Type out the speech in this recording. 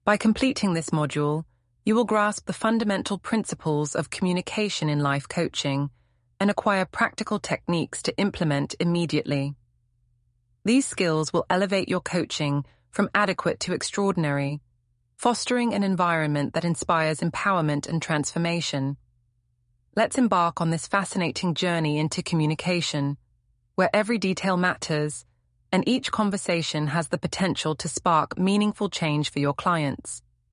By completing this module, you will grasp the fundamental principles of communication in life coaching and acquire practical techniques to implement immediately. These skills will elevate your coaching from adequate to extraordinary, fostering an environment that inspires empowerment and transformation. Let's embark on this fascinating journey into communication, where every detail matters and each conversation has the potential to spark meaningful change for your clients.